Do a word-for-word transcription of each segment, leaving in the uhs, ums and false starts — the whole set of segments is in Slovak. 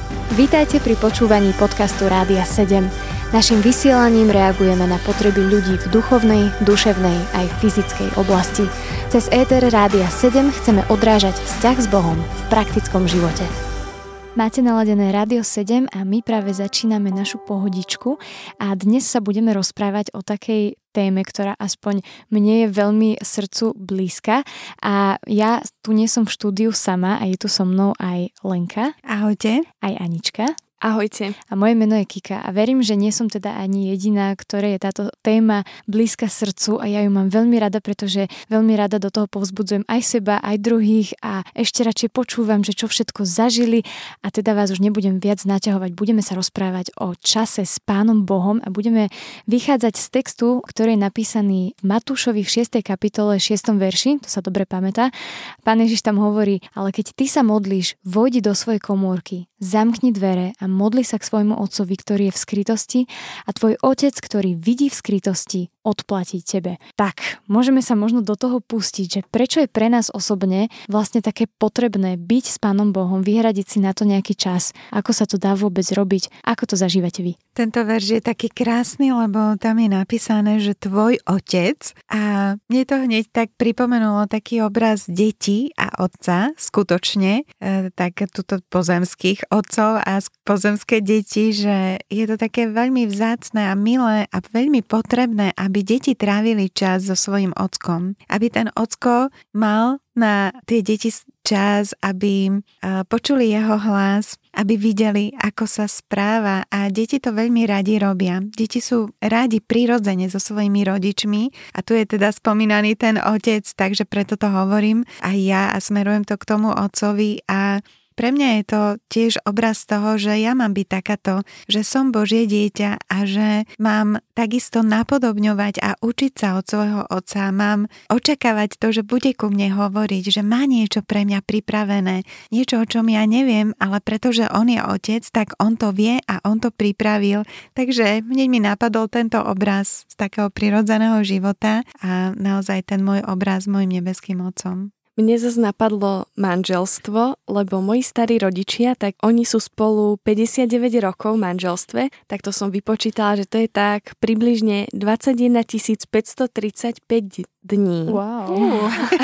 Vítajte pri počúvaní podcastu Rádia sedem. Naším vysielaním reagujeme na potreby ľudí v duchovnej, duševnej aj fyzickej oblasti. Cez éter Rádia sedem chceme odrážať vzťah s Bohom v praktickom živote. Máte naladené Rádio sedem a my práve začíname našu pohodičku a dnes sa budeme rozprávať o takej téme, ktorá aspoň mne je veľmi srdcu blízka a ja tu nie som v štúdiu sama a je tu so mnou aj Lenka. Ahojte. Aj Anička. Ahojte. A moje meno je Kika a verím, že nie som teda ani jediná, ktorej je táto téma blízka srdcu a ja ju mám veľmi rada, pretože veľmi rada do toho povzbudzujem aj seba, aj druhých a ešte radšej počúvam, že čo všetko zažili a teda vás už nebudem viac naťahovať. Budeme sa rozprávať o čase s Pánom Bohom a budeme vychádzať z textu, ktorý je napísaný v Matúšovi v šiestej kapitole šiestom verši, to sa dobre pamätá. Pán Ježiš tam hovorí, ale keď ty sa modlíš, vojdi do svojej komórky, zamkni dvere a modli sa k svojmu otcovi, ktorý je v skrytosti a tvoj otec, ktorý vidí v skrytosti, odplatí tebe. Tak, môžeme sa možno do toho pustiť, že prečo je pre nás osobne vlastne také potrebné byť s Pánom Bohom, vyhradiť si na to nejaký čas, ako sa to dá vôbec robiť, ako to zažívate vy. Tento verš je taký krásny, lebo tam je napísané, že tvoj otec a mne to hneď tak pripomenulo taký obraz detí a otca, skutočne, e, tak tuto pozemských otcov a pozemské deti, že je to také veľmi vzácne a milé a veľmi potrebné, aby deti trávili čas so svojím ockom. Aby ten ocko mal na tie deti čas, aby počuli jeho hlas, aby videli, ako sa správa a deti to veľmi radi robia. Deti sú radi prirodzene so svojimi rodičmi a tu je teda spomínaný ten otec, takže preto to hovorím aj ja a smerujem to k tomu otcovi a pre mňa je to tiež obraz toho, že ja mám byť takáto, že som Božie dieťa a že mám takisto napodobňovať a učiť sa od svojho otca. Mám očakávať to, že bude ku mne hovoriť, že má niečo pre mňa pripravené. Niečo, o čom ja neviem, ale pretože on je otec, tak on to vie a on to pripravil. Takže mne mi napadol tento obraz z takého prirodzeného života a naozaj ten môj obraz s mojim nebeským otcom. Mne zase napadlo manželstvo, lebo moji starí rodičia, tak oni sú spolu päťdesiatdeväť rokov v manželstve, tak to som vypočítala, že to je tak približne dvadsaťjeden tisíc päťstotridsaťpäť dní. Wow.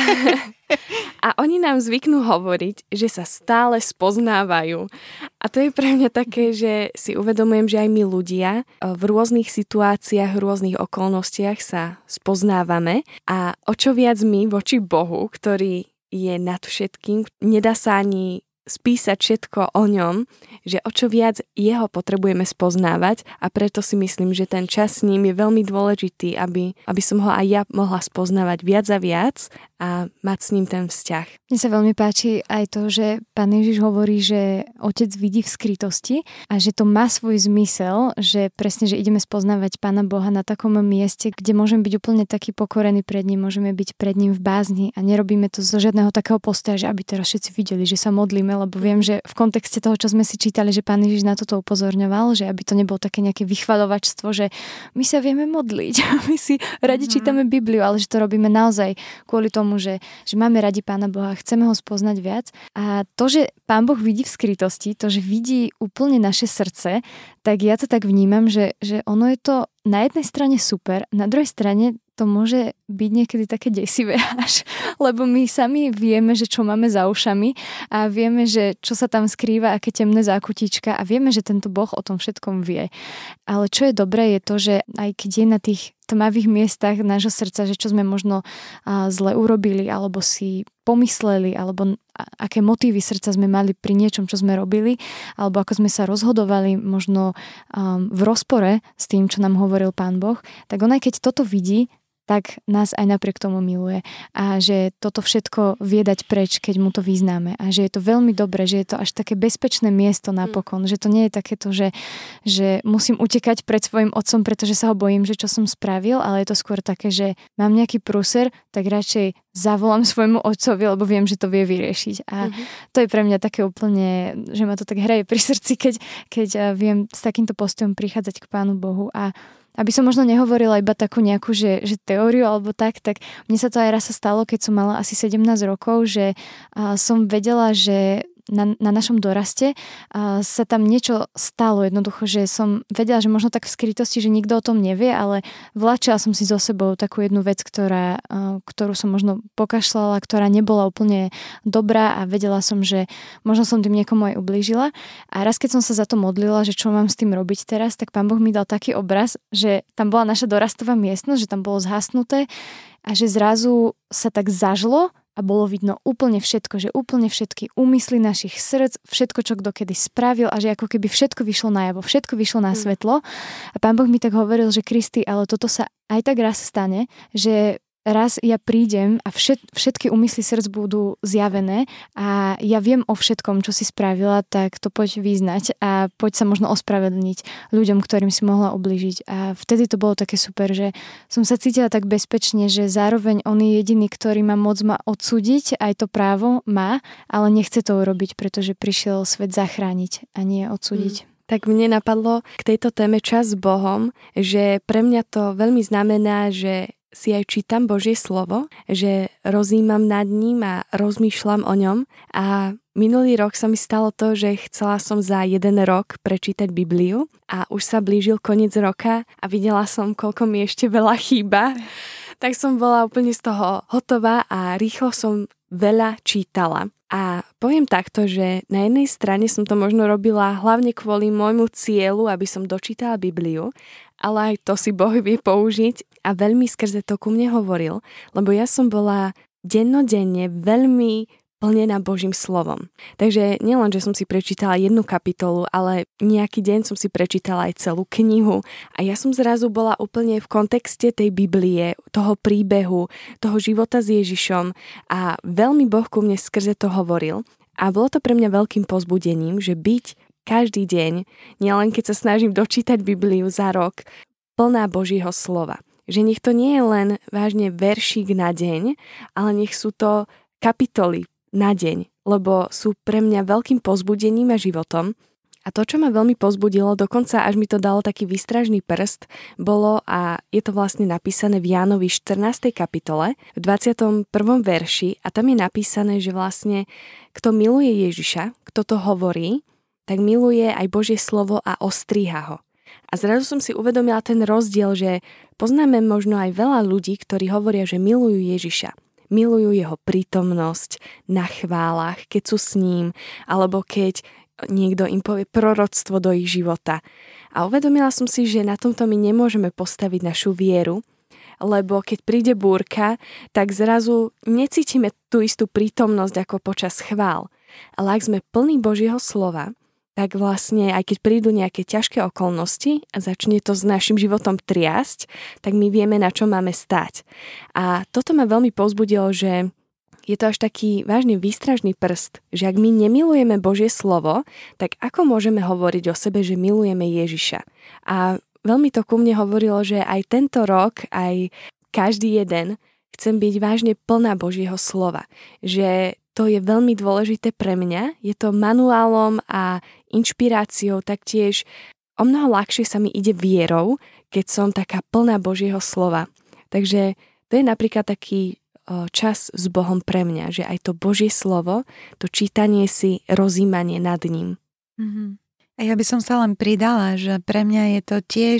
A oni nám zvyknú hovoriť, že sa stále spoznávajú. A to je pre mňa také, že si uvedomujem, že aj my ľudia v rôznych situáciách, v rôznych okolnostiach sa spoznávame a o čo viac my voči Bohu, ktorý je nad všetkým, nedá sa ani spísať všetko o ňom, že o čo viac jeho potrebujeme spoznávať a preto si myslím, že ten čas s ním je veľmi dôležitý, aby, aby som ho aj ja mohla spoznávať viac a viac a mať s ním ten vzťah. Mne sa veľmi páči aj to, že Pán Ježiš hovorí, že otec vidí v skrytosti a že to má svoj zmysel, že presne, že ideme spoznávať Pána Boha na takom mieste, kde môžeme byť úplne taký pokorený pred ním, môžeme byť pred ním v bázni a nerobíme to zo žiadneho takého postoja, že aby teraz všetci videli, že sa modlíme, lebo viem, že v kontexte toho, čo sme si čítali, že Pán Ježiš na toto upozorňoval, že aby to nebolo také nejaké vychvaľovačstvo, že my sa vieme modliť, my si radi čítame Bibliu, ale že to robíme naozaj kvôli tomu, že, že máme radi Pána Boha, chceme ho spoznať viac a to, že Pán Boh vidí v skrytosti, to, že vidí úplne naše srdce, tak ja to tak vnímam, že, že ono je to na jednej strane super, na druhej strane to môže byť niekedy také desivé až, lebo my sami vieme, že čo máme za ušami a vieme, že čo sa tam skrýva, aké temné zákutíčka a vieme, že tento Boh o tom všetkom vie. Ale čo je dobré je to, že aj keď je na tých tmavých miestach nášho srdca, že čo sme možno zle urobili alebo si pomysleli alebo aké motívy srdca sme mali pri niečom, čo sme robili alebo ako sme sa rozhodovali možno v rozpore s tým, čo nám hovoril Pán Boh, tak on aj keď toto vidí, tak nás aj napriek tomu miluje a že toto všetko vie dať preč, keď mu to vyznáme a že je to veľmi dobré, že je to až také bezpečné miesto napokon, mm. že to nie je takéto, že, že musím utekať pred svojim otcom, pretože sa ho bojím, že čo som spravil, ale je to skôr také, že mám nejaký prúser, tak radšej zavolám svojmu otcovi, lebo viem, že to vie vyriešiť a mm-hmm. to je pre mňa také úplne, že ma to tak hraje pri srdci, keď, keď viem s takýmto postojom prichádzať k Pánu Bohu a aby som možno nehovorila iba takú nejakú, že, že teóriu alebo tak, tak mne sa to aj raz sa stalo, keď som mala asi sedemnásť rokov, že som vedela, že na, na našom doraste uh, sa tam niečo stalo jednoducho, že som vedela, že možno tak v skrytosti, že nikto o tom nevie, ale vláčila som si so sebou takú jednu vec, ktorá, uh, ktorú som možno pokašľala, ktorá nebola úplne dobrá a vedela som, že možno som tým niekomu aj ublížila. A raz, keď som sa za to modlila, že čo mám s tým robiť teraz, tak Pán Boh mi dal taký obraz, že tam bola naša dorastová miestnosť, že tam bolo zhasnuté a že zrazu sa tak zažlo a bolo vidno úplne všetko, že úplne všetky úmysly našich srdc, všetko, čo kto kedy spravil a že ako keby všetko vyšlo najavo, všetko vyšlo na svetlo. A Pán Boh mi tak hovoril, že Kristi, ale toto sa aj tak raz stane, že raz ja prídem a všet, všetky úmysly srdc budú zjavené a ja viem o všetkom, čo si spravila, tak to poď vyznať a poď sa možno ospravedlniť ľuďom, ktorým si mohla ublížiť. A vtedy to bolo také super, že som sa cítila tak bezpečne, že zároveň on je jediný, ktorý má moc ma odsúdiť, aj to právo má, ale nechce to urobiť, pretože prišiel svet zachrániť a nie odsúdiť. Mm. Tak mne napadlo k tejto téme čas s Bohom, že pre mňa to veľmi znamená, že si aj čítam Božie slovo, že rozímam nad ním a rozmýšľam o ňom a minulý rok sa mi stalo to, že chcela som za jeden rok prečítať Bibliu a už sa blížil koniec roka a videla som, koľko mi ešte veľa chýba, tak som bola úplne z toho hotová a rýchlo som veľa čítala. A poviem takto, že na jednej strane som to možno robila hlavne kvôli môjmu cieľu, aby som dočítala Bibliu, ale aj to si Boh vie použiť a veľmi skrze to ku mne hovoril, lebo ja som bola dennodenne veľmi plnená Božím slovom. Takže nielen, že som si prečítala jednu kapitolu, ale nejaký deň som si prečítala aj celú knihu a ja som zrazu bola úplne v kontexte tej Biblie, toho príbehu, toho života s Ježišom a veľmi Boh ku mne skrze to hovoril a bolo to pre mňa veľkým povzbudením, že byť každý deň, nielen keď sa snažím dočítať Bibliu za rok, plná Božieho slova. Že nech to nie je len vážne veršík na deň, ale nech sú to kapitoly na deň, lebo sú pre mňa veľkým povzbudením a životom. A to, čo ma veľmi povzbudilo, dokonca až mi to dalo taký výstražný prst, bolo, a je to vlastne napísané v Jánovi štrnástej kapitole, v dvadsiatom prvom verši, a tam je napísané, že vlastne kto miluje Ježiša, kto to hovorí, tak miluje aj Božie slovo a ostríha ho. A zrazu som si uvedomila ten rozdiel, že poznáme možno aj veľa ľudí, ktorí hovoria, že milujú Ježiša. Milujú jeho prítomnosť na chválach, keď sú s ním, alebo keď niekto im povie proroctvo do ich života. A uvedomila som si, že na tomto my nemôžeme postaviť našu vieru, lebo keď príde búrka, tak zrazu necítime tú istú prítomnosť ako počas chvál. Ale ak sme plní Božieho slova, tak vlastne aj keď prídu nejaké ťažké okolnosti a začne to s našim životom triasť, tak my vieme, na čo máme stať. A toto ma veľmi povzbudilo, že je to až taký vážny výstražný prst, že ak my nemilujeme Božie slovo, tak ako môžeme hovoriť o sebe, že milujeme Ježiša? A veľmi to ku mne hovorilo, že aj tento rok, aj každý jeden chcem byť vážne plná Božieho slova. Že to je veľmi dôležité pre mňa. Je to manuálom a inšpiráciou, taktiež o mnoho ľahšie sa mi ide vierou, keď som taká plná Božieho slova. Takže to je napríklad taký čas s Bohom pre mňa, že aj to Božie slovo, to čítanie si, rozímanie nad ním. Mm-hmm. A ja by som sa len pridala, že pre mňa je to tiež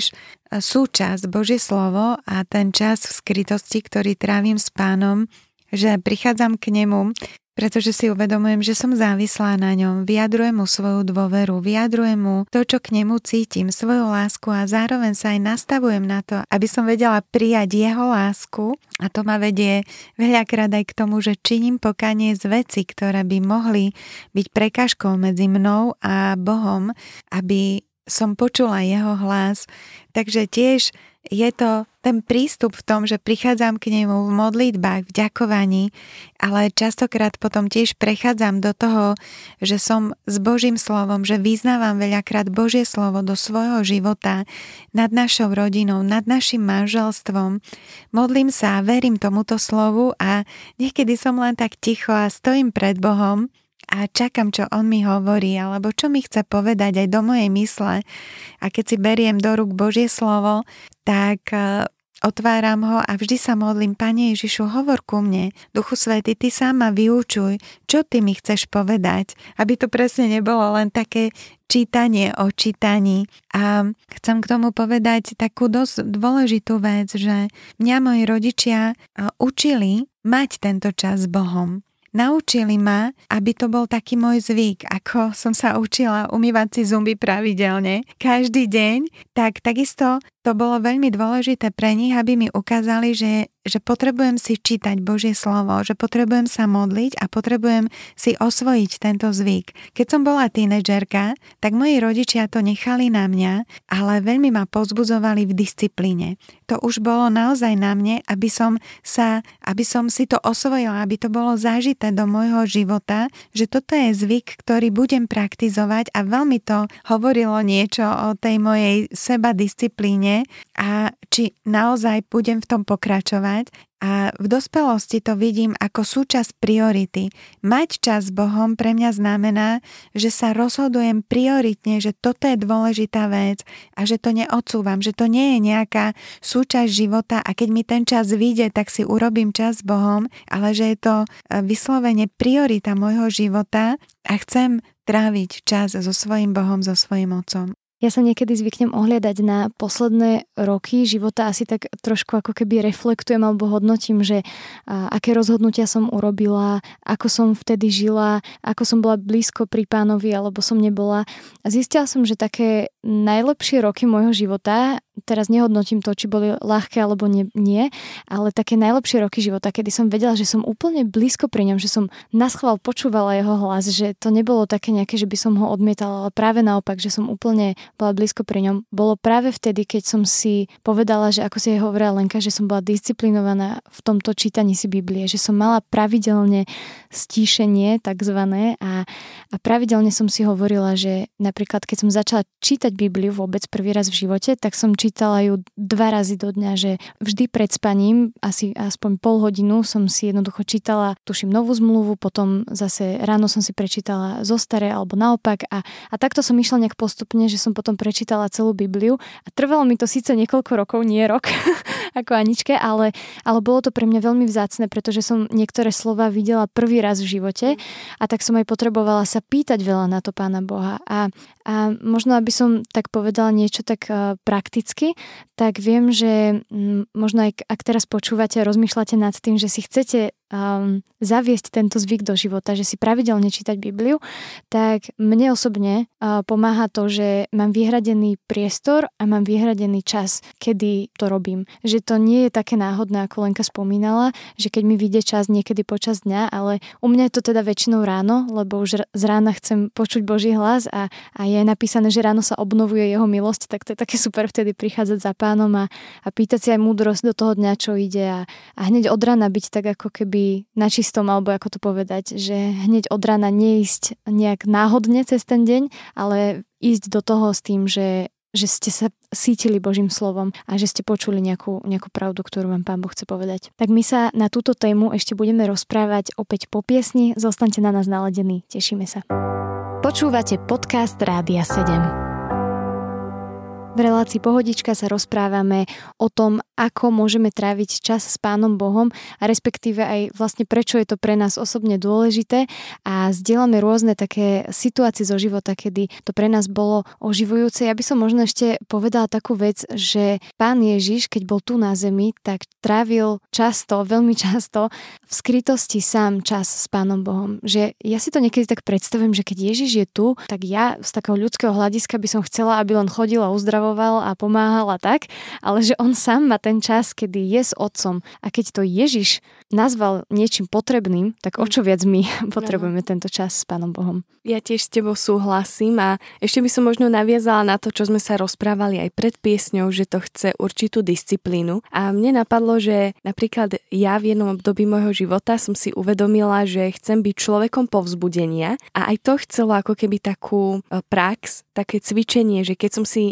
súčasť Božie slovo a ten čas v skrytosti, ktorý trávim s Pánom, že prichádzam k nemu, pretože si uvedomujem, že som závislá na ňom, vyjadrujem mu svoju dôveru, vyjadrujem mu to, čo k nemu cítim, svoju lásku a zároveň sa aj nastavujem na to, aby som vedela prijať jeho lásku a to ma vedie veľakrát aj k tomu, že činím pokánie z veci, ktoré by mohli byť prekážkou medzi mnou a Bohom, aby som počula jeho hlas. Takže tiež je to ten prístup v tom, že prichádzam k nemu v modlitbách, v ďakovaní, ale častokrát potom tiež prechádzam do toho, že som s Božím slovom, že vyznávam veľakrát Božie slovo do svojho života, nad našou rodinou, nad našim manželstvom. Modlím sa a verím tomuto slovu a niekedy som len tak ticho a stojím pred Bohom a čakám, čo on mi hovorí, alebo čo mi chce povedať aj do mojej mysle. A keď si beriem do rúk Božie slovo, tak otváram ho a vždy sa modlím: Pane Ježišu, hovor ku mne. Duchu Svätý, Ty sám ma vyučuj, čo Ty mi chceš povedať. Aby to presne nebolo len také čítanie o čítaní. A chcem k tomu povedať takú dosť dôležitú vec, že mňa moji rodičia učili mať tento čas s Bohom. Naučili ma, aby to bol taký môj zvyk, ako som sa učila umývať si zuby pravidelne každý deň, tak takisto to bolo veľmi dôležité pre nich, aby mi ukázali, že, že potrebujem si čítať Božie slovo, že potrebujem sa modliť a potrebujem si osvojiť tento zvyk. Keď som bola tínedžerka, tak moji rodičia to nechali na mňa, ale veľmi ma povzbudzovali v disciplíne. To už bolo naozaj na mne, aby som sa, aby som si to osvojila, aby to bolo zažité do môjho života, že toto je zvyk, ktorý budem praktizovať, a veľmi to hovorilo niečo o tej mojej sebadisciplíne a či naozaj budem v tom pokračovať. A v dospelosti to vidím ako súčasť priority. Mať čas s Bohom pre mňa znamená, že sa rozhodujem prioritne, že toto je dôležitá vec a že to neodsúvam, že to nie je nejaká súčasť života a keď mi ten čas vyjde, tak si urobím čas s Bohom, ale že je to vyslovene priorita môjho života a chcem tráviť čas so svojím Bohom, so svojím Otcom. Ja sa niekedy zvyknem ohliadať na posledné roky života, asi tak trošku ako keby reflektujem alebo hodnotím, že a, aké rozhodnutia som urobila, ako som vtedy žila, ako som bola blízko pri Pánovi alebo som nebola. A zistila som, že také najlepšie roky môjho života, teraz nehodnotím to, či boli ľahké alebo nie, nie, ale také najlepšie roky života, kedy som vedela, že som úplne blízko pri ňom, že som naschvál počúvala jeho hlas, že to nebolo také nejaké, že by som ho odmietala, ale práve naopak, že som úplne bola blízko pri ňom. Bolo práve vtedy, keď som si povedala, že ako si aj hovorila Lenka, že som bola disciplinovaná v tomto čítaní si Biblie, že som mala pravidelne stíšenie takzvané a, a pravidelne som si hovorila, že napríklad keď som začala čítať Bibliu vôbec prvý raz v živote, tak som čítala ju dva razy do dňa, že vždy pred spaním, asi aspoň pol hodinu som si jednoducho čítala, tuším, novú zmluvu, potom zase ráno som si prečítala zo staré alebo naopak a, a takto som išla nejak postupne, že som potom prečítala celú Bibliu a trvalo mi to síce niekoľko rokov, nie rok ako Aničke, ale, ale bolo to pre mňa veľmi vzácne, pretože som niektoré slova videla prvý raz v živote a tak som aj potrebovala sa pýtať veľa na to Pána Boha a, a možno aby som tak povedala niečo tak uh, prakticky, tak viem, že m, možno aj ak teraz počúvate a rozmýšľate nad tým, že si chcete um, zaviesť tento zvyk do života, že si pravidelne čítať Bibliu, tak mne osobne uh, pomáha to, že mám vyhradený priestor a mám vyhradený čas, kedy to robím. Že to nie je také náhodné, ako Lenka spomínala, že keď mi vyjde čas niekedy počas dňa, ale u mňa je to teda väčšinou ráno, lebo už z rána chcem počuť Boží hlas a, a je napísané, že ráno sa obnovuje jeho milosť, tak to je také super vtedy prichádzať za Pánom a, a pýtať si aj múdrosť do toho dňa, čo ide a, a hneď od rána byť tak ako keby na čistom, alebo ako to povedať, že hneď od rána neísť nejak náhodne cez ten deň, ale ísť do toho s tým, že že ste sa cítili Božím slovom a že ste počuli nejakú, nejakú pravdu, ktorú vám Pán Boh chce povedať. Tak my sa na túto tému ešte budeme rozprávať opäť po piesni. Zostaňte na nás naladení. Tešíme sa. Počúvate podcast Rádia sedem. V relácii Pohodička sa rozprávame o tom, ako môžeme tráviť čas s Pánom Bohom a respektíve aj vlastne prečo je to pre nás osobne dôležité a zdieľame rôzne také situácie zo života, kedy to pre nás bolo oživujúce. Ja by som možno ešte povedala takú vec, že Pán Ježiš, keď bol tu na zemi, tak trávil často, veľmi často v skrytosti sám čas s Pánom Bohom. Že ja si to niekedy tak predstavujem, že keď Ježiš je tu, tak ja z takého ľudského hľadiska by som chcela, aby len chodil a uzdravoval a pomáhal a tak, ale že on sám má ten čas, kedy je s Otcom a keď to Ježiš nazval niečím potrebným, tak o čo viac my potrebujeme tento čas s Pánom Bohom. Ja tiež s tebou súhlasím a ešte by som možno naviazala na to, čo sme sa rozprávali aj pred piesňou, že to chce určitú disciplínu a mne napadlo, že napríklad ja v jednom období môjho života som si uvedomila, že chcem byť človekom povzbudenia a aj to chcelo ako keby takú prax, také cvičenie, že keď som si niečo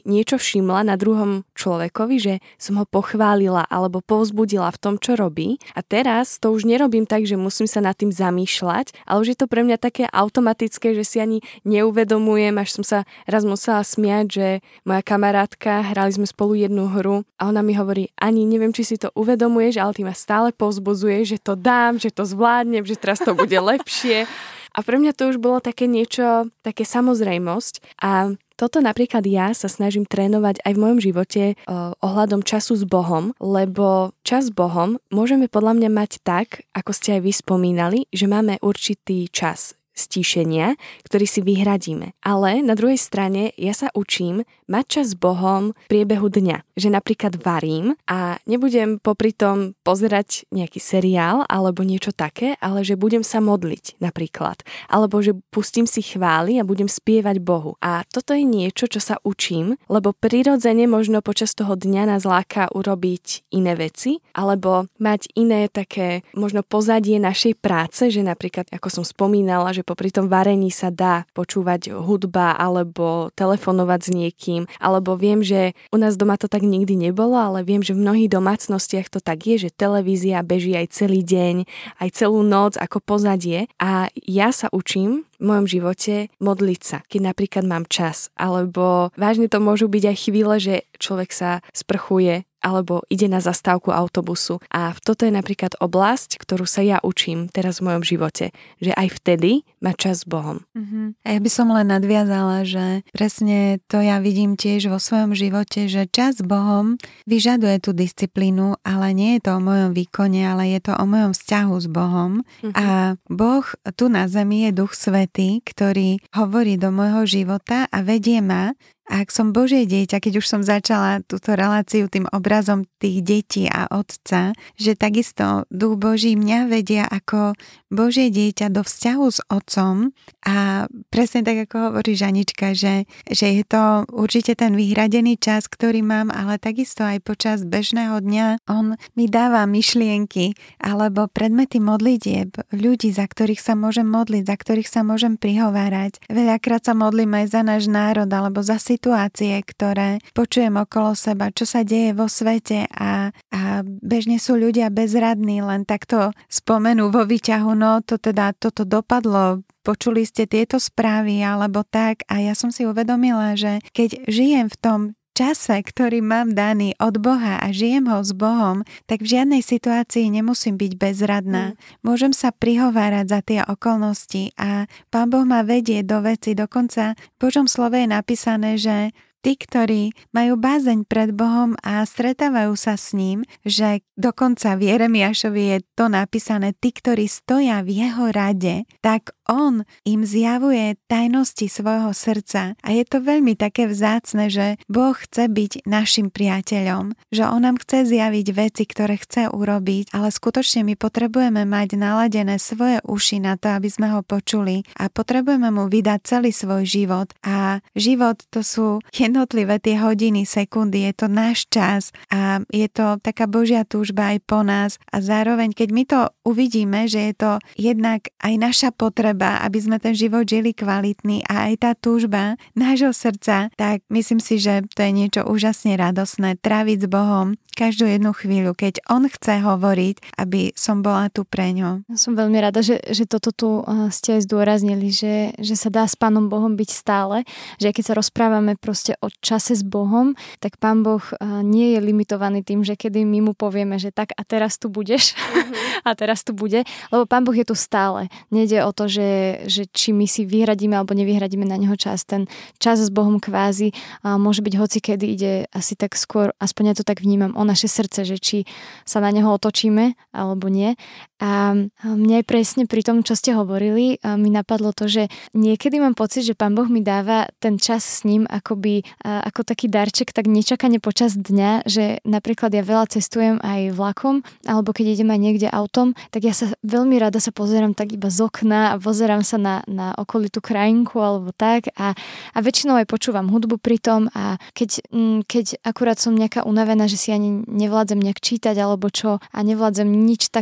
všimla na druhom človekovi, že som ho pochválila alebo povzbudila v tom, čo robí. A teraz to už nerobím tak, že musím sa nad tým zamýšľať, ale už je to pre mňa také automatické, že si ani neuvedomujem, až som sa raz musela smiať, že moja kamarátka, hrali sme spolu jednu hru a ona mi hovorí, Ani, neviem, či si to uvedomuješ, ale ty ma stále povzbudzuješ, že to dám, že to zvládnem, že teraz to bude lepšie. A pre mňa to už bolo také niečo, také samozrejmosť a toto napríklad ja sa snažím trénovať aj v mojom živote eh, ohľadom času s Bohom, lebo čas s Bohom môžeme podľa mňa mať tak, ako ste aj vy spomínali, že máme určitý čas stíšenia, ktorý si vyhradíme. Ale na druhej strane ja sa učím mať čas s Bohom v priebehu dňa. Že napríklad varím a nebudem popri tom pozerať nejaký seriál alebo niečo také, ale že budem sa modliť napríklad. Alebo že pustím si chvály a budem spievať Bohu. A toto je niečo, čo sa učím, lebo prirodzene možno počas toho dňa nás láka urobiť iné veci, alebo mať iné také možno pozadie našej práce, že napríklad, ako som spomínala, že popri tom varení sa dá počúvať hudba alebo telefonovať s niekým, alebo viem, že u nás doma to tak nikdy nebolo, ale viem, že v mnohých domácnostiach to tak je, že televízia beží aj celý deň, aj celú noc ako pozadie a ja sa učím v mojom živote modliť sa, keď napríklad mám čas, alebo vážne to môžu byť aj chvíle, že človek sa sprchuje alebo ide na zastávku autobusu. A toto je napríklad oblasť, ktorú sa ja učím teraz v mojom živote, že aj vtedy má čas s Bohom. Uh-huh. A ja by som len nadviazala, že presne to ja vidím tiež vo svojom živote, že čas s Bohom vyžaduje tú disciplínu, ale nie je to o mojom výkone, ale je to o mojom vzťahu s Bohom. Uh-huh. A Boh tu na zemi je Duch Svätý, ktorý hovorí do môjho života a vedie ma. A ak som Božie dieťa, keď už som začala túto reláciu tým obrazom tých detí a otca, že takisto Duch Boží mňa vedia ako Božie dieťa do vzťahu s otcom a presne tak, ako hovorí Žanička, že, že je to určite ten vyhradený čas, ktorý mám, ale takisto aj počas bežného dňa on mi dáva myšlienky alebo predmety modlitieb, ľudí, za ktorých sa môžem modliť, za ktorých sa môžem prihovárať. Veľakrát sa modlím aj za náš národ alebo za situácie, ktoré počujem okolo seba, čo sa deje vo svete a, a bežne sú ľudia bezradní, len takto spomenú vo výťahu, no to teda toto dopadlo, počuli ste tieto správy alebo tak a ja som si uvedomila, že keď žijem v tom čase, ktorý mám daný od Boha a žijem ho s Bohom, tak v žiadnej situácii nemusím byť bezradná. Mm. Môžem sa prihovárať za tie okolnosti a Pán Boh ma vedie do veci. Dokonca v Božom slove je napísané, že tí, ktorí majú bázeň pred Bohom a stretávajú sa s ním, že dokonca v Jeremiášovi je to napísané, tí, ktorí stoja v jeho rade, tak on im zjavuje tajnosti svojho srdca. A je to veľmi také vzácne, že Boh chce byť našim priateľom, že on nám chce zjaviť veci, ktoré chce urobiť, ale skutočne my potrebujeme mať naladené svoje uši na to, aby sme ho počuli a potrebujeme mu vydať celý svoj život. A život to sú jednotlivé tie hodiny, sekundy, je to náš čas a je to taká Božia túžba aj po nás a zároveň, keď my to uvidíme, že je to jednak aj naša potreba, aby sme ten život žili kvalitný a aj tá túžba nášho srdca, tak myslím si, že to je niečo úžasne radosné, tráviť s Bohom každú jednu chvíľu, keď on chce hovoriť, aby som bola tu pre ňo. Som veľmi rada, že, že toto tu ste aj zdôraznili, že, že sa dá s Pánom Bohom byť stále, že keď sa rozprávame proste o čase s Bohom, tak Pán Boh nie je limitovaný tým, že kedy my mu povieme, že tak a teraz tu budeš mm-hmm. a teraz tu bude, lebo Pán Boh je tu stále. Nejde o to, že, že či my si vyhradíme alebo nevyhradíme na neho čas. Ten čas s Bohom kvázi môže byť hoci kedy, ide asi tak skôr, aspoň ja to tak vnímam, o naše srdce, že či sa na neho otočíme alebo nie. A mne aj presne pri tom, čo ste hovorili, mi napadlo to, že niekedy mám pocit, že Pán Boh mi dáva ten čas s ním akoby, ako taký darček, tak nečakane počas dňa, že napríklad ja veľa cestujem aj vlakom, alebo keď idem aj niekde autom, tak ja sa veľmi rada sa pozerám tak iba z okna a pozerám sa na, na okolitú krajinku alebo tak a, a väčšinou aj počúvam hudbu pri tom a keď, keď akurát som nejaká unavená, že si ani nevládzem nejak čítať alebo čo a nevládzem nič také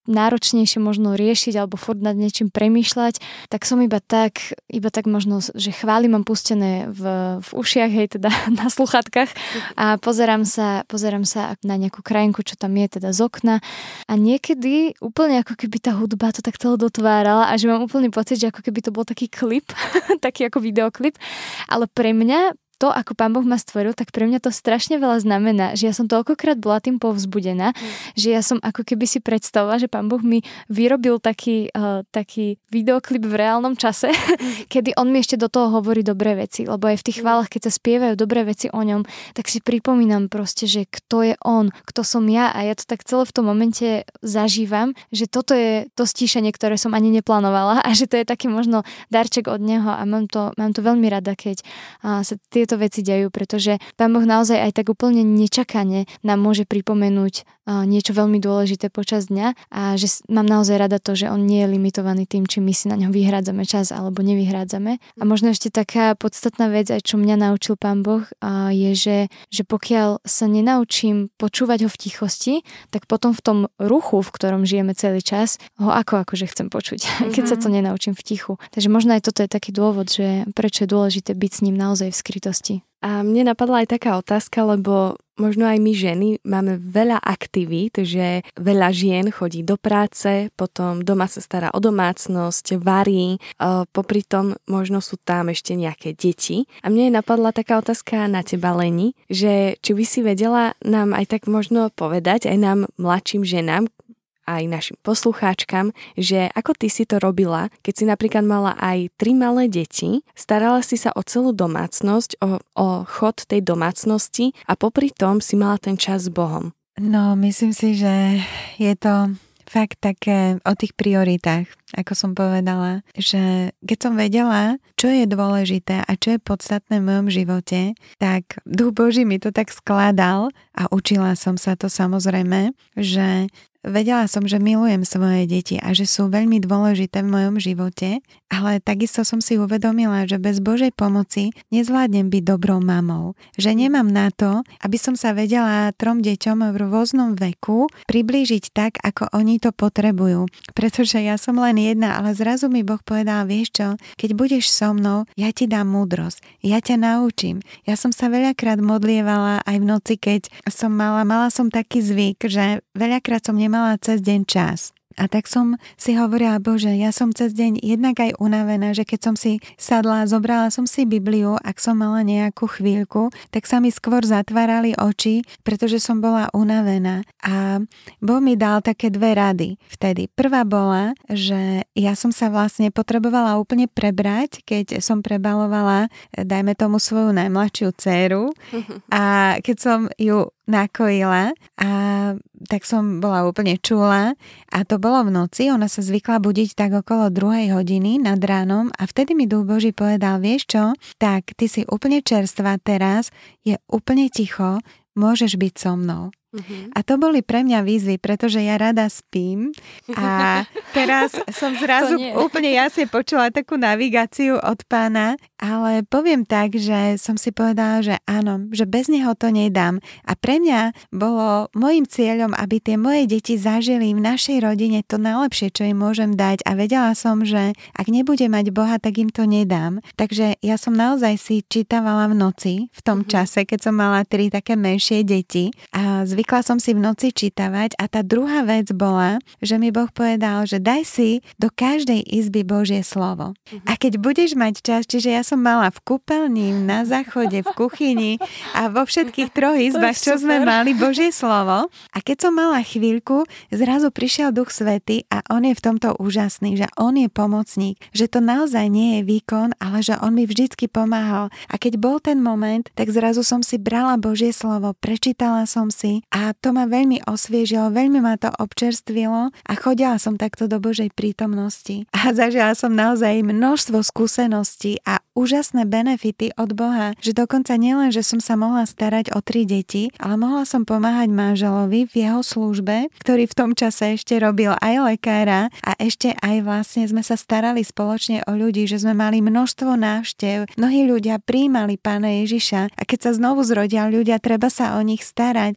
náročnejšie možno riešiť alebo furt nad niečím premýšľať, tak som iba tak, iba tak možno, že chvály mám pustené v, v ušiach, hej, teda na sluchatkách a pozerám sa, pozerám sa na nejakú krajinku, čo tam je, teda z okna a niekedy úplne ako keby tá hudba to tak celé dotvárala a že mám úplný pocit, že ako keby to bol taký klip, taký ako videoklip, ale pre mňa to, ako Pán Boh ma stvoril, tak pre mňa to strašne veľa znamená, že ja som toľkokrát bola tým povzbudená, mm. že ja som ako keby si predstavovala, že Pán Boh mi vyrobil taký, uh, taký videoklip v reálnom čase, mm. kedy on mi ešte do toho hovorí dobré veci, lebo aj v tých chválach, keď sa spievajú dobré veci o ňom, tak si pripomínam proste, že kto je on, kto som ja a ja to tak celé v tom momente zažívam, že toto je to stíšenie, ktoré som ani neplánovala a že to je taký možno darček od neho a mám to, mám to veľmi rada, keď uh, sa tieto veci dejú, pretože Pán Boh naozaj aj tak úplne nečakane nám môže pripomenúť uh, niečo veľmi dôležité počas dňa a že mám naozaj rada to, že on nie je limitovaný tým, či my si na ňom vyhrádzame čas alebo nevyhrádzame. A možno ešte taká podstatná vec, aj čo mňa naučil Pán Boh, uh, je, že, že pokiaľ sa nenaučím počúvať ho v tichosti, tak potom v tom ruchu, v ktorom žijeme celý čas, ho ako akože chcem počuť, mm-hmm. keď sa to nenaučím v tichu. Takže možno aj toto je taký dôvod, že prečo je dôležité byť s ním naozaj v skrytosti. A mne napadla aj taká otázka, lebo možno aj my ženy máme veľa aktivít, že veľa žien chodí do práce, potom doma sa stará o domácnosť, varí, popri tom možno sú tam ešte nejaké deti. A mne napadla taká otázka na teba, Leni, že či by si vedela nám aj tak možno povedať, aj nám mladším ženám, aj našim poslucháčkam, že ako ty si to robila, keď si napríklad mala aj tri malé deti, starala si sa o celú domácnosť, o, o chod tej domácnosti a popri tom si mala ten čas s Bohom. No, myslím si, že je to fakt také o tých prioritách, ako som povedala, že keď som vedela, čo je dôležité a čo je podstatné v mojom živote, tak Duch Boží mi to tak skladal a učila som sa to samozrejme, že vedela som, že milujem svoje deti a že sú veľmi dôležité v mojom živote, ale takisto som si uvedomila, že bez Božej pomoci nezvládnem byť dobrou mamou. Že nemám na to, aby som sa vedela trom deťom v rôznom veku priblížiť tak, ako oni to potrebujú. Pretože ja som len jedna, ale zrazu mi Boh povedal, vieš čo, keď budeš so mnou, ja ti dám múdrosť, ja ťa naučím. Ja som sa veľakrát modlievala aj v noci, keď som mala, mala som taký zvyk, že veľakrát som nemala cez deň čas. A tak som si hovorila, Bože, ja som cez deň jednak aj unavená, že keď som si sadla, zobrala som si Bibliu, ak som mala nejakú chvíľku, tak sa mi skôr zatvárali oči, pretože som bola unavená. A Boh mi dal také dve rady vtedy. Prvá bola, že ja som sa vlastne potrebovala úplne prebrať, keď som prebalovala, dajme tomu svoju najmladšiu dcéru. A keď som ju nakojila a tak som bola úplne čula a to bolo v noci, ona sa zvykla budiť tak okolo druhej hodiny nad ránom a vtedy mi Duch Boží povedal, vieš čo, tak ty si úplne čerstvá teraz, je úplne ticho, môžeš byť so mnou. Uh-huh. A to boli pre mňa výzvy, pretože ja rada spím a teraz som zrazu úplne jasne počula takú navigáciu od Pána, ale poviem tak, že som si povedala, že áno, že bez neho to nedám. A pre mňa bolo môjim cieľom, aby tie moje deti zažili v našej rodine to najlepšie, čo im môžem dať a vedela som, že ak nebude mať Boha, tak im to nedám. Takže ja som naozaj si čítavala v noci, v tom uh-huh. čase, keď som mala tri také menšie deti a zvykla som si v noci čítavať a tá druhá vec bola, že mi Boh povedal, že daj si do každej izby Božie slovo. Uh-huh. A keď budeš mať čas, čiže ja som mala v kúpeľni, na záchode, v kuchyni a vo všetkých troch izbách, čo sme mali Božie slovo. A keď som mala chvíľku, zrazu prišiel Duch Svätý a on je v tomto úžasný, že on je pomocník, že to naozaj nie je výkon, ale že on mi vždycky pomáhal. A keď bol ten moment, tak zrazu som si brala Božie slovo, prečítala som si a to ma veľmi osviežilo, veľmi ma to občerstvilo a chodila som takto do Božej prítomnosti. A zažila som naozaj množstvo skúseností a úžasné benefity od Boha, že dokonca nielen, že som sa mohla starať o tri deti, ale mohla som pomáhať manželovi v jeho službe, ktorý v tom čase ešte robil aj lekára a ešte aj vlastne sme sa starali spoločne o ľudí, že sme mali množstvo návštev. Mnohí ľudia prijímali Pána Ježiša a keď sa znovu zrodia ľudia, treba sa o nich starať a to bolo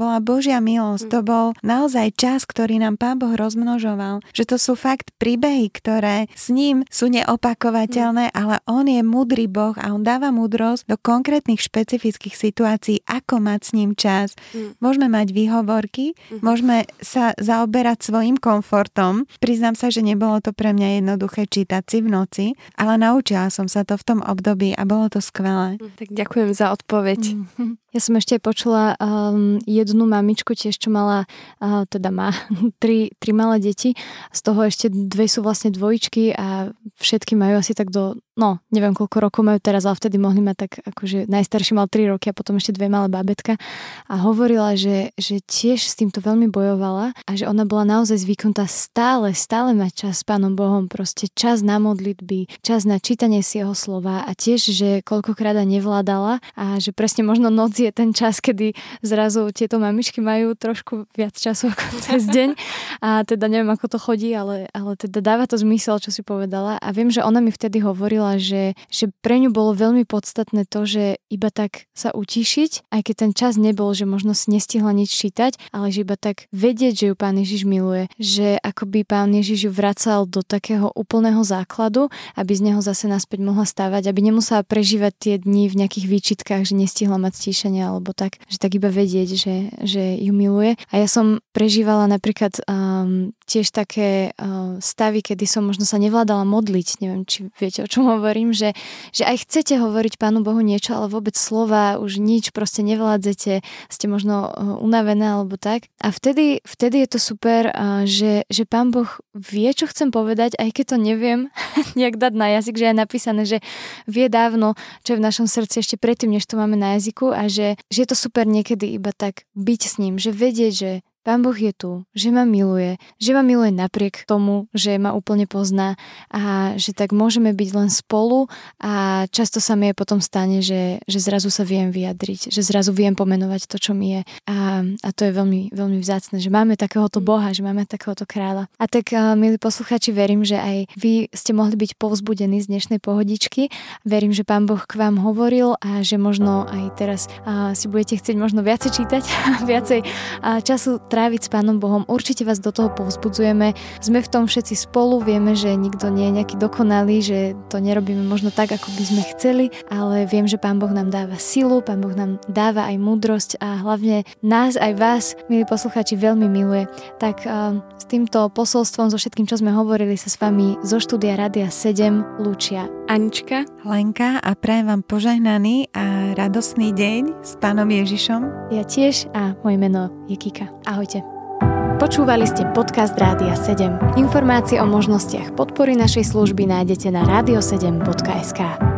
bola Božia milosť, to bol naozaj čas, ktorý nám Pán Boh rozmnožoval. Že to sú fakt príbehy, ktoré s ním sú neopakovateľné, ale on je múdry Boh a on dáva múdrosť do konkrétnych špecifických situácií, ako mať s ním čas. Môžeme mať výhovorky, môžeme sa zaoberať svojim komfortom. Priznám sa, že nebolo to pre mňa jednoduché čítať si v noci, ale naučila som sa to v tom období a bolo to skvelé. Tak ďakujem za odpoveď. Ja som ešte počula um, jednu mamičku tiež, čo mala, uh, teda má tri, tri malé deti, z toho ešte dve sú vlastne dvojičky a všetky majú asi tak do, no neviem koľko rokov majú teraz, ale vtedy mohli mať tak, akože najstarší mal tri roky a potom ešte dve malé bábätka a hovorila, že, že tiež s týmto veľmi bojovala a že ona bola naozaj zvyknutá stále, stále mať čas s Pánom Bohom, proste čas na modlitby, čas na čítanie si jeho slova a tiež, že koľkokrát nevládala a že presne možno noc je ten čas, kedy zrazu tieto mamičky majú trošku viac času ako cez deň a teda neviem, ako to chodí, ale, ale teda dáva to zmysel, čo si povedala a viem, že ona mi vtedy hovorila, že, že pre ňu bolo veľmi podstatné to, že iba tak sa utíšiť, aj keď ten čas nebol, že možno si nestihla nič čítať, ale že iba tak vedieť, že ju Pán Ježiš miluje, že akoby Pán Ježiš ju vracal do takého úplného základu, aby z neho zase naspäť mohla stávať, aby nemusela prežívať tie dni v nejakých výčitkách, že nestihla mať stíšenie alebo tak, že tak iba vedieť, že, že ju miluje. A ja som prežívala napríklad um, tiež také uh, stavy, kedy som možno sa nevládala modliť, neviem, či viete, o čom hovorím, že, že aj chcete hovoriť Pánu Bohu niečo, ale vôbec slova, už nič, proste nevládzete, ste možno uh, unavené alebo tak. A vtedy, vtedy je to super, uh, že, že Pán Boh vie, čo chcem povedať, aj keď to neviem nejak dať na jazyk, že je napísané, že vie dávno, čo je v našom srdci ešte predtým, než to máme na jazyku a že že je to super niekedy iba tak byť s ním, že vedieť, že Pán Boh je tu, že ma miluje, že ma miluje napriek tomu, že ma úplne pozná a že tak môžeme byť len spolu a často sa mi potom stane, že, že zrazu sa viem vyjadriť, že zrazu viem pomenovať to, čo mi je a, a to je veľmi, veľmi vzácne, že máme takéhoto Boha, že máme takéhoto kráľa. A tak, milí poslucháči, verím, že aj vy ste mohli byť povzbudení z dnešnej pohodičky. Verím, že Pán Boh k vám hovoril a že možno aj teraz a, si budete chcieť možno viacej čítať, viacej a, času tráviť s Pánom Bohom. Určite vás do toho povzbudzujeme. Sme v tom všetci spolu, vieme, že nikto nie je nejaký dokonalý, že to nerobíme možno tak, ako by sme chceli, ale viem, že Pán Boh nám dáva silu, Pán Boh nám dáva aj múdrosť a hlavne nás, aj vás, milí poslucháči, veľmi miluje. Tak uh, s týmto posolstvom, so všetkým, čo sme hovorili, sa s vami zo štúdia Rádia sedem lúčia Anička, Lenka a prajem vám požehnaný a radosný deň s Pánom Ježišom. Ja tiež a moje meno je Kika. Ahojte. Počúvali ste podcast Rádia sedem. Informácie o možnostiach podpory našej služby nájdete na rádio sedem bodka es ká.